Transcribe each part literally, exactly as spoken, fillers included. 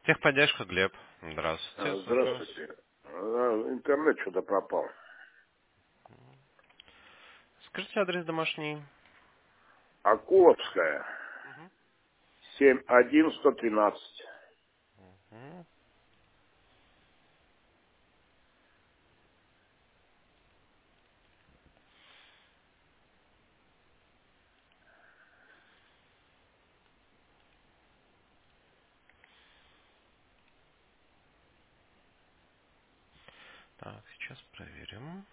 Техподдержка, Глеб. А, Здравствуйте, слушаю вас. Здравствуйте. А, Интернет что-то пропал. Скажите адрес домашний. Акуловская, Мгм. семь один сто тринадцать. Мгм. Так, сейчас проверим.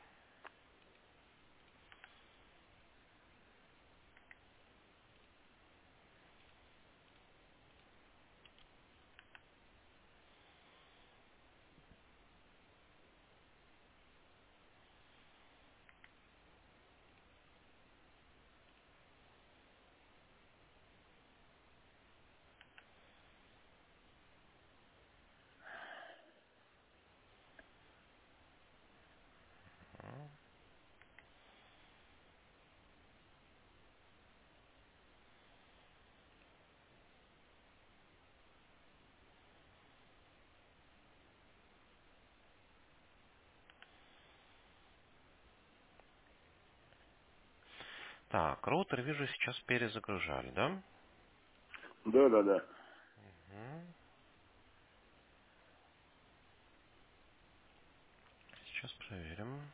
Так, роутер, вижу, сейчас перезагружали, да? Да, да, да. Мгм. Сейчас проверим.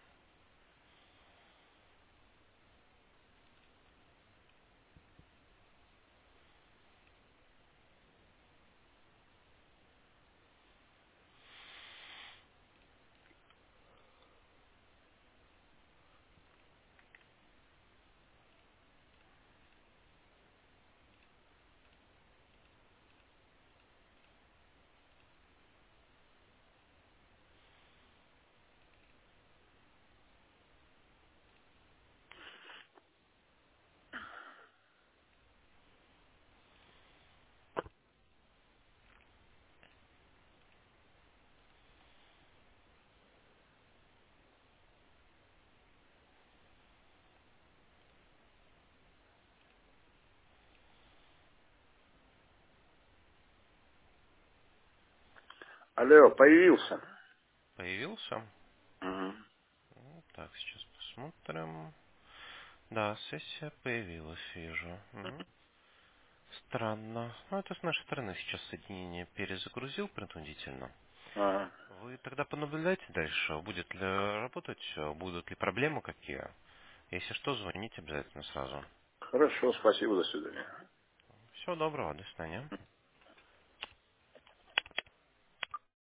Алло, появился. Появился? Мгм. Ну, так, сейчас посмотрим. Да, сессия появилась, вижу. Мгм. Странно. Ну, это с нашей стороны сейчас соединение перезагрузил принудительно. Ага. Вы тогда понаблюдайте дальше, будет ли работать, будут ли проблемы какие. Если что, звоните обязательно сразу. Хорошо, спасибо, до свидания. Всего доброго, до свидания.